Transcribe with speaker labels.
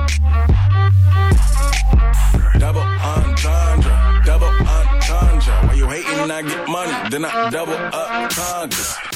Speaker 1: Double entendre, double entendre. When you hating, I get money, then I double up conquers.